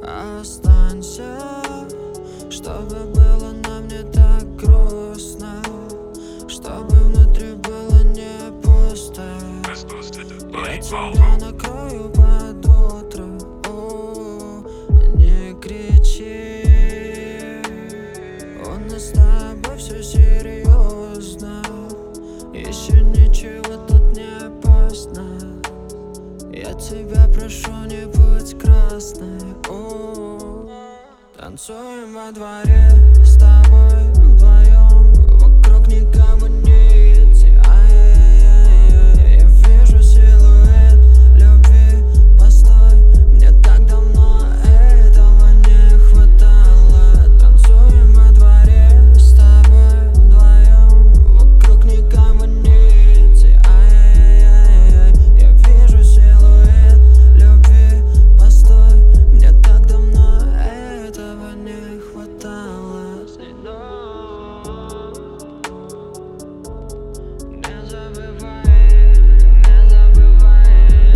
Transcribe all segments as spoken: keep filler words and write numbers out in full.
Останься, чтобы было нам не так грустно, чтобы внутри было не пусто. Я тебя накрою под утро. О, не кричи, у нас с тобой все серьезно, еще ничего тут не поздно. Я тебя прошу, не будь красной. О, танцуем во дворе с тобой вдвоем, вокруг никого нет. Ай-яй-яй-яй, я вижу силуэт любви. Постой, мне так давно этого не хватало. Танцуем во дворе с тобой вдвоем, вокруг никого нет. Ай-яй-яй-яй, я вижу силуэт любви. Постой, мне так давно этого не хватало. Не забывай, не забывай,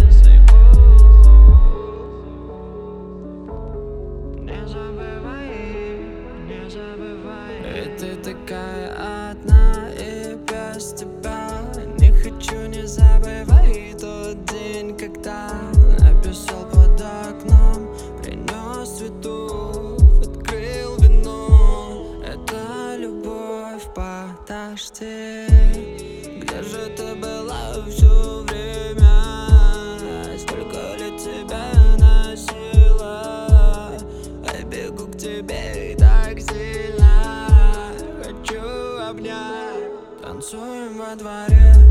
не забывай, не забывай. И ты такая одна, и без тебя не хочу, не забывай тот день, когда написал под окном, принес цветов, открыл вино. Это любовь, подожди, где же ты была все время? Сколько лет тебя носила? Я бегу к тебе и так сильно хочу обнять. Танцуем во дворе